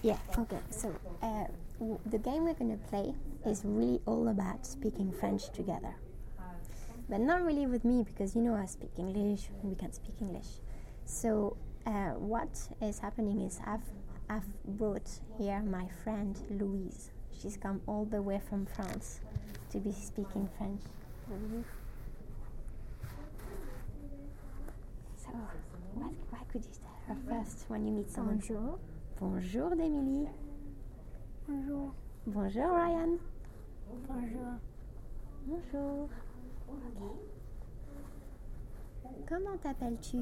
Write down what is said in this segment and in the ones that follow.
Yeah, okay. So the game we're going to play is really all about speaking French together. But not really with me, because I speak English, we can speak English. So what is happening is I've brought here my friend Louise. She's come all the way from France to be speaking French. So what could you tell her first when you meet someone? Bonjour. Bonjour, Émilie. Bonjour. Bonjour, Ryan. Bonjour. Bonjour. Ok. Comment t'appelles-tu?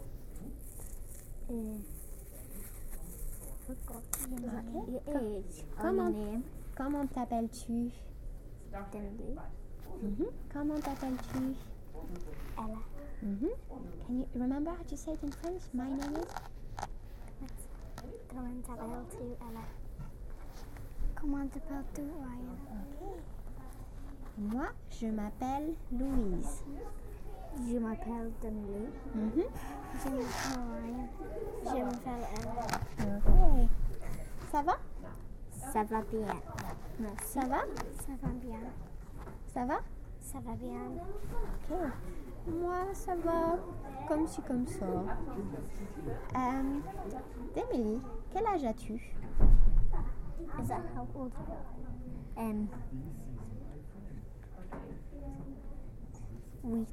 Your age. Comment- Your name. Comment t'appelles-tu? Emily. Comment t'appelles-tu? Ella. Can you remember how to say it in French? My name is? Comment t'appelles-tu, Ella? Comment t'appelles-tu, Ryan? Ok. Moi, je m'appelle Louise. Je m'appelle Emily. Je m'appelle Ryan. Je m'appelle Ella. Ok. Ça va? Ça va bien. Merci. Ça va? Ça va bien. Ça va? Ça va bien. Ok. Moi, ça va comme ci, comme ça. Émilie, quel âge as-tu? Is that how old you are? 8.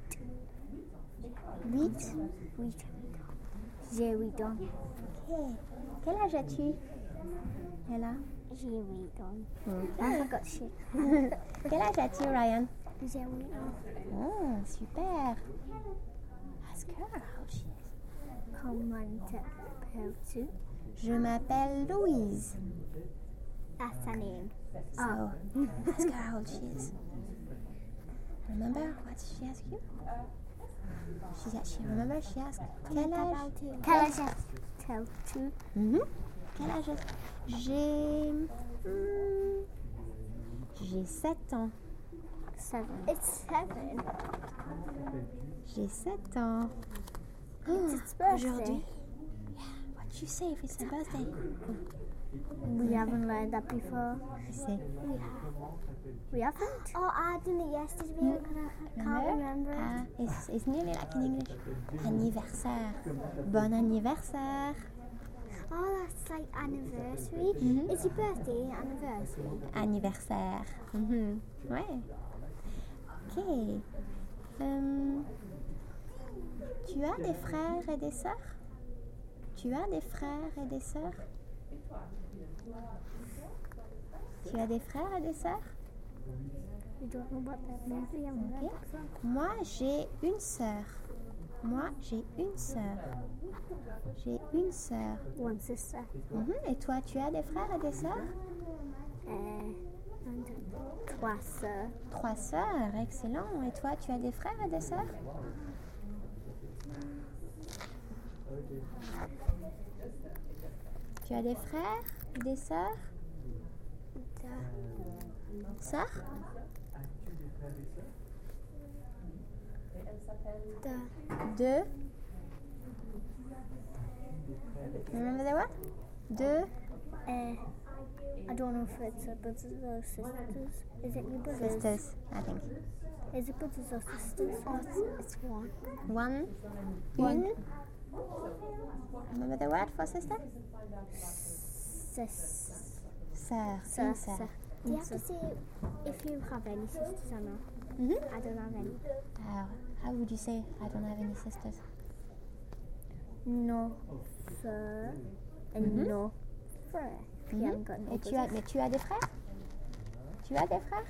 8. 8. J'ai 8 ans. Ok. Quel âge as-tu? Ella. J'ai 8 ans. Ok. I forgot shit. Quel âge as-tu, Ryan? J'ai 8 ans. Oh, super. Ask her how she is. Comment t'appelles-tu? Je m'appelle Louise. That's her name. So, ask her how old she is. Remember what she asked you? She asked, quel âge? Quel âge as-tu? Quel âge as-tu? J'ai 7 ans. 7. It's 7. J'ai 7 ans. It's its birthday. Aujourd'hui. Yeah, what you say if it's a birthday? We haven't learned that before. I say, We haven't? Oh, I done it yesterday and I can't remember. It's nearly like in English. Anniversaire. Bon anniversaire. Oh, that's like anniversary. Is your birthday anniversary? Anniversaire. Ouais. Ok. Tu as des frères et des sœurs? Tu as des frères et des sœurs? Tu as des frères et des sœurs? We don't know what that means. We haven't read Ok. it before. Moi, j'ai une sœur. Moi, j'ai une sœur. J'ai une sœur. One sister. Et toi, tu as des frères et des sœurs? And 3 sœurs. 3 sœurs, excellent. Et toi, tu as des frères et des sœurs? Tu as des frères et des sœurs? Sœurs? Deux. Remember the what? Deux. I don't know if it's a brothers or sisters. Is it your brothers? Sisters, I think. Is it brothers or sisters? It's one. One. One. Une. Remember the word for sister? Sœur. Une sœur. Do you have to say if you have any sisters or not? I don't have any. How would you say I don't have any sisters? No sœur and no frère. If you haven't got no Et mais tu as des frères? Tu as des frères?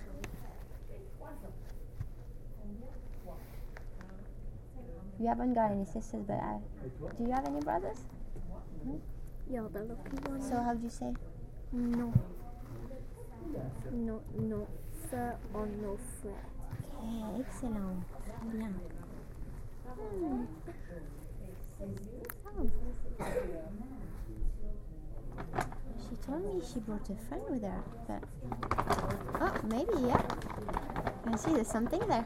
You haven't got any sisters, but do you have any brothers? You're the lucky one. So how do you say? No sœur or no frère. Ok, excellent. Très bien. She told me she brought a friend with her, but oh, maybe yeah. I see there's something there.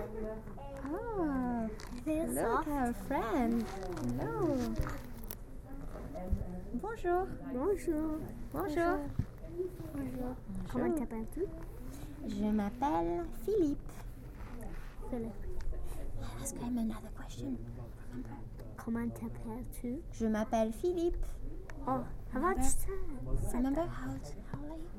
Oh, look, our friend. Hello. Bonjour. Bonjour. Bonjour. Bonjour. Comment t'appelles-tu? Je m'appelle Philippe. Philippe. Ask him another question. Comment t'appelles-tu? Je m'appelle Philippe. Oh, how about ça? Remember how old are you?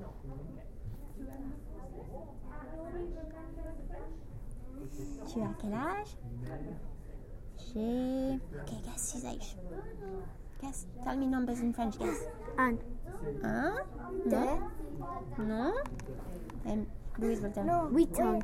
Tu as quel âge? J'ai... Okay, guess his age. Guess. Tell me numbers in French, guess. 1, 1, 2, non. And Louise will tell. 8 ans.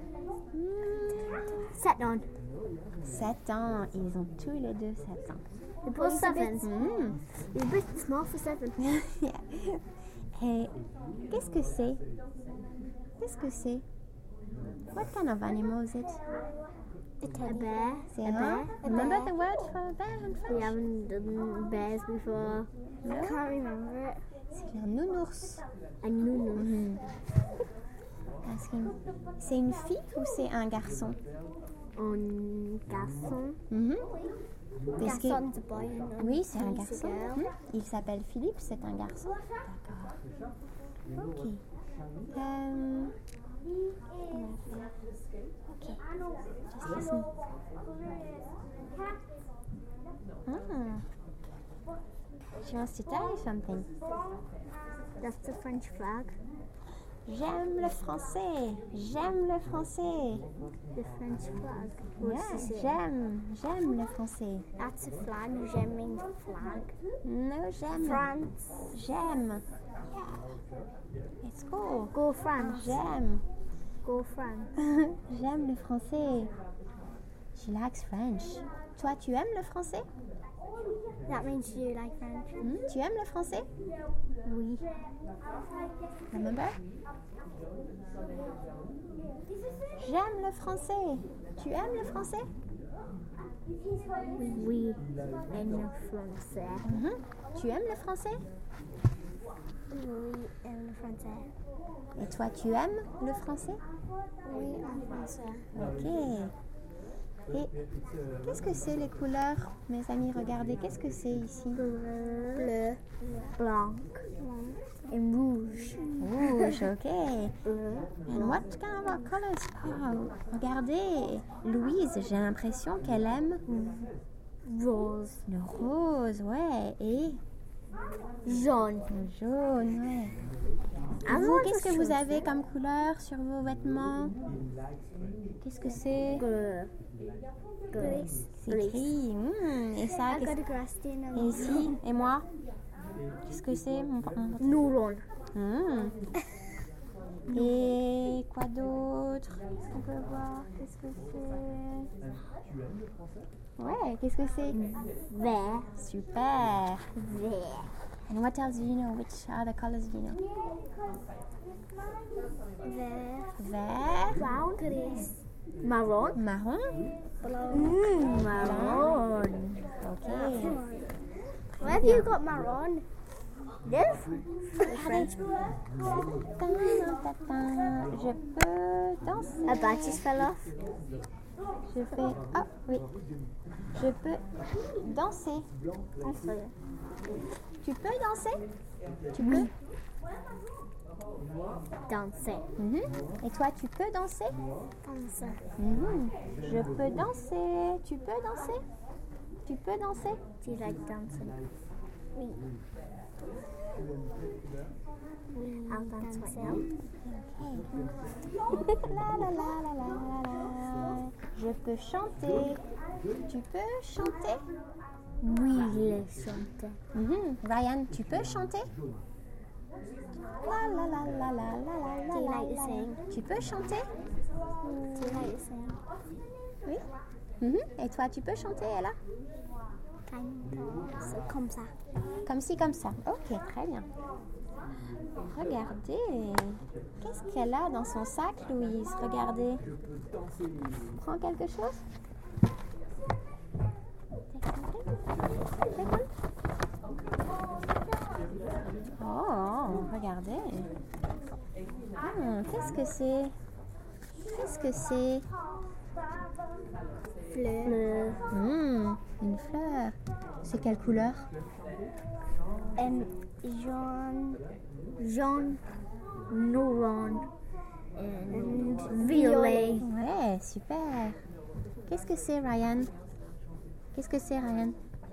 7 ans. 7 ans. Ils ont tous les deux 7 ans. You're both 7. Mm. You're a bit small for 7. Yeah. Et qu'est-ce que c'est? Qu'est-ce que c'est? What kind of animal is it? A bear. C'est A un... bear. Remember the word for bear in We French? haven't done bears before. No? I can't remember it. C'est un nounours. A nounou. Mhm. Ask him. C'est une fille ou c'est un garçon? Un garçon. Mhm. Parce que- Garçon, c'est boy. and Oui, c'est un it's a garçon. girl. Mhm. Il s'appelle Philippe, c'est un garçon. D'accord. Ok. Ok. Just listen. She wants to tell you something. That's the French flag. J'aime le français. J'aime le français. The French flag. Yeah, What's it? j'aime le français. That's a flag. J'aime means flag. No, j'aime. France. J'aime. Let's go. Go France. J'aime. Go France. J'aime le français. She likes French. Toi, tu aimes le français? That means you like French. Tu aimes le français? Oui. Remember? J'aime le français. Tu aimes le français? Oui. And le français. Tu aimes le français? Oui. And le français. Et toi, tu aimes le français? Oui, en français. Ok. Et qu'est-ce que c'est les couleurs, mes amis? Regardez, qu'est-ce que c'est ici? Bleu. Blanc. Et rouge. Rouge, ok. Bleu. And what kind of colors? Oh, regardez, Louise, j'ai l'impression qu'elle aime Rose. le rose, ouais, et Jaune. le jaune, ouais. Et Ah vous, non, qu'est-ce ça que vous change. avez comme couleur sur vos vêtements? Qu'est-ce que c'est? Bleu. Gris. C'est gris. Et ça, I got a grass stain on et ici, et moi? Qu'est-ce que c'est? Nouron. Et quoi d'autre? Qu'est-ce qu'on peut voir? Qu'est-ce que c'est? Ouais, qu'est-ce que c'est? Vert. Super. Vert. And what else do you know? Which other colors do you know? Vert. Vert, Brown. Gris. Marron. marron. Marron. Ok. Where have you got marron? This? French. Je peux danser. A bat just fell off. Je fais. Oh, oui. Je peux danser. Tu peux danser? Tu peux? Danser. Mhm. Et toi, tu peux danser? Danser. Mhm. Je peux danser. Tu peux danser? Tu peux danser? Do you like dancing? Oui. I'll dance right now. La la la la la la. Je peux chanter. Tu peux chanter? Oui, je chante. Ryan, tu peux chanter? La la la la la la la Do you la like to la. sing? Tu peux chanter? Do you like to sing? Oui. Et toi, tu peux chanter, Ella? C'est comme ça. Comme ci, comme ça. Ok, très bien. Regardez. Qu'est-ce qu'elle a dans son sac, Louise? Regardez. Prends quelque chose? Oh, regardez. Qu'est-ce que c'est? Qu'est-ce que c'est? Fleur. Une fleur. C'est quelle couleur? Jaune, noir et violet. Ouais, super. Qu'est-ce que c'est, Ryan? Qu'est-ce que c'est, Ryan?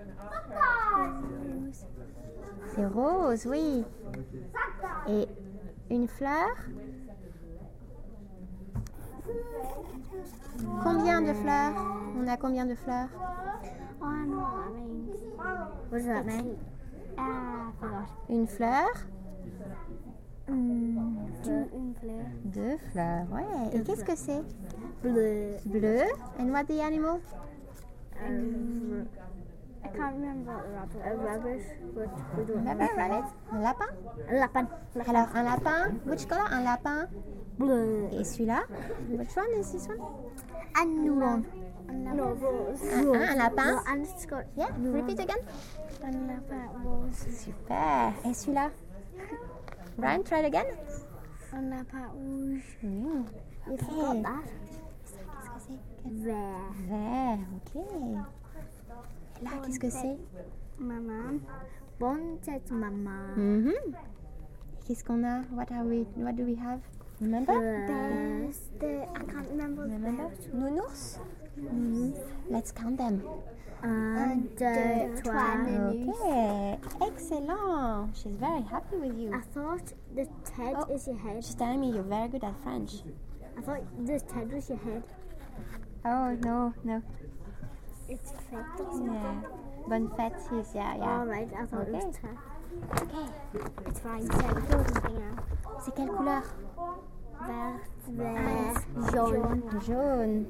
C'est rose, oui. Et une fleur? Combien de fleurs? On a combien de fleurs? Oh, I know what that means. What does that mean? I forgot. Une fleur? Une fleur. Deux fleurs, ouais. Et qu'est-ce que c'est? Bleu. Bleu. And what the animal? I can't remember a rabbit, but we don't have Rabbit, a rabbit. Un lapin? Lapin. Alors, un lapin. Which color? Un lapin. Bleu. Et celui-là? Which one is this one? No, rose. Un lapin. And it's got Yeah, repeat again. un lapin rose. Super. Et celui-là? Ryan, try it again. Un lapin rouge. Mm. You forgot that. Qu'est-ce que c'est? Vert. Vert, ok. Et là, qu'est-ce que c'est? Maman. Bonne tête, maman. Mhm. Qu'est-ce qu'on a? What do we have? Remember? I can't remember. Remember? Nounours? Let's count them. 1, 2, 3. Okay, excellent. She's very happy with you. I thought the head Oh. is your head. She's telling me you're very good at French. I thought the head was your head. Oh, no. It's fake or something. Yeah. Bonne fête, sis. Yeah. Alright, I thought it was Okay. head. Okay. It's fine. So we do something now. C'est quelle couleur? Vert, jaune, Jaune.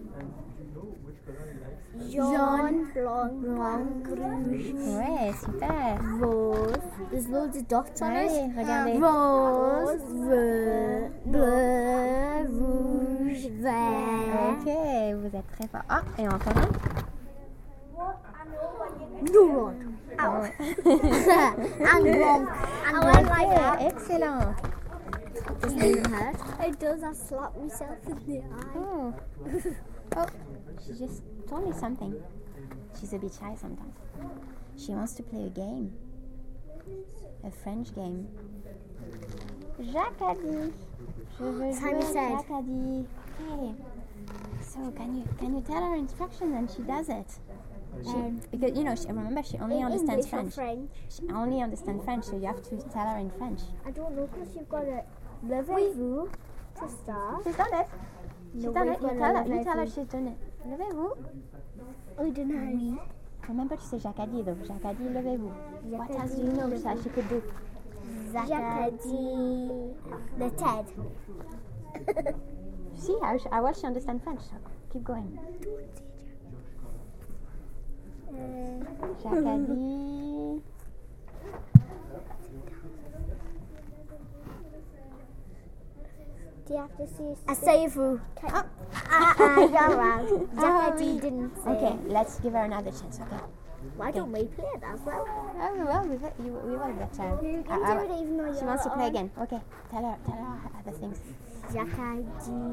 blanc, rouge, Ouais, super. rose. There's loads of dots on Allez, it. regardez. Rose, bleu, rouge, vert. Ok, vous êtes très fort. Ah, et encore un. Noir. Oh. And blanc. And blanc. Ok, excellent. Doesn't hurt. It does. I slap myself in the eye. Oh. Oh, she just told me something. She's a bit shy sometimes. She wants to play a game. A French game. Jacques a dit. Je veux Simon jouer. said. Jacques a dit. Okay. So can you tell her instructions and she does it? Because remember she only understands English or French. French? She only understands French, so you have to tell her in French. I don't know because you've got a levez-vous to start. She's done it. She's No, done we've it. You got tell a her. You tell her levez-vous. she's done it. Levez-vous. We don't know. Oui. Remember to say Jacques a dit though. Jacques a dit levez-vous. What Jacques a else dit do you know that she could do? Jacadi. The Ted. See how well she understands French. So keep going. Jacques a dit. Do you have to say asseyez-vous? You're right. Jacadi didn't say. Okay, let's give her another chance. Okay. Why don't we play it as well? Oh well, we will get her. You can do it even though She you're wants to play on. again. Okay, tell her other things. Jacadi.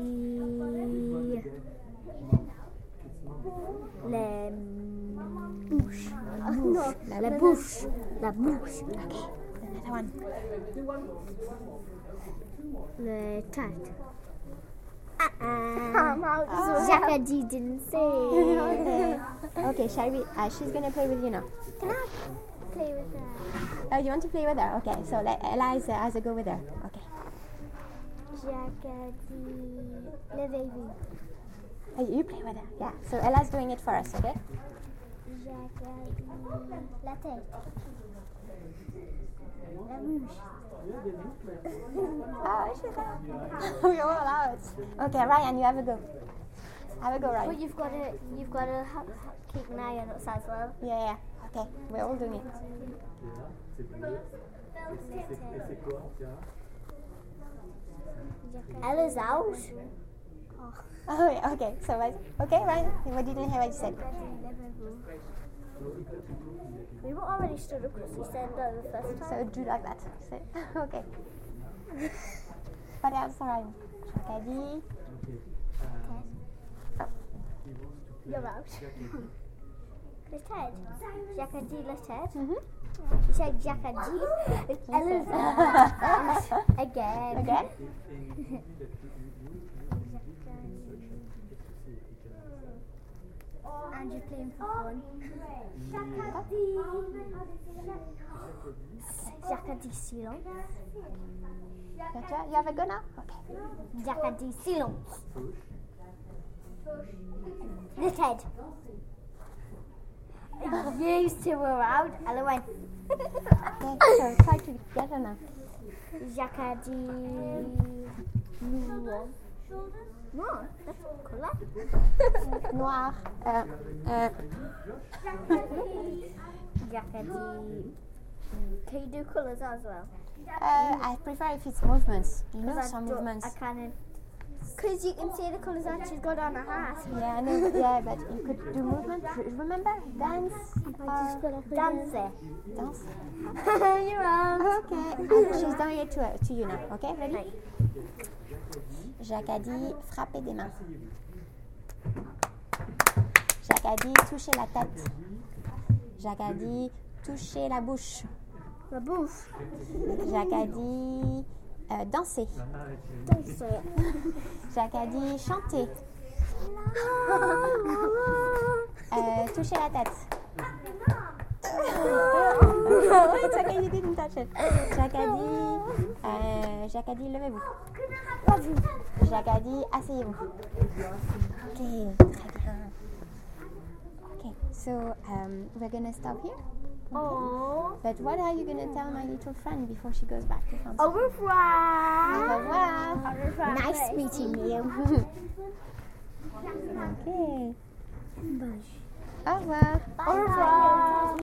Les bouches. No, la bouche. La bouche. Okay, another one. Le tête. Jacadi didn't say. Okay. Okay, shall we? She's gonna play with you now. Can I play with her? Oh, you want to play with her? Okay, so let Eliza has a go with her. Okay. Jacadi. Levez-vous. Oh, you play with her. Yeah. So Ella's doing it for us. Okay. Jacadi. La tête. La bouche. Oh, she's out. We're all out. Okay, Ryan, you have a go. Have a go, Ryan. But you've got to keep an eye on us as well. Yeah. Okay, we're all doing it. Ella's out. Oh, yeah, okay. So, okay, Ryan, what didn't hear what you said? We were already stood up because you said that the first time. So, do like that. So, okay. What else, Ryan? Jacadi. You're out. Le Ted. Jacques a dit le Ted. Mhm. You said Jacques a dit. Again. Again? And you're playing for fun. Jacques a dit silence. Gotcha. You have a go now? Okay. Jacques a dit silence. The Ted. You two were out. And I went. Okay, so try together now. Jacques a dit noir. No, that's colour. Noir. Jacques a dit. Can you do colours as well? I prefer if it's movements. You know, 'Cause some don't- movements. I can't. Because you can see the colours that she's got on her hat. Yeah, I know. Yeah, but you could do movement. Remember, dance or Dancer. dance. You're wrong. Okay. She's doing it to you now. Okay, ready? Jacques a dit frapper des mains. Jacques a dit toucher la tête. Jacques a dit toucher la bouche. La bouffe. Jacques a dit danser. Dancer. Jacques a dit chanter. Toucher la tête. It's okay, you didn't touch it. Jacques a dit levez-vous. Jacques a dit asseyez-vous. Okay, très bien. Okay, so we're gonna stop here. Oh. But what are you gonna tell my little friend before she goes back to France? Au revoir. Au revoir. Au revoir. Nice meeting you. Okay. Au revoir. Au revoir.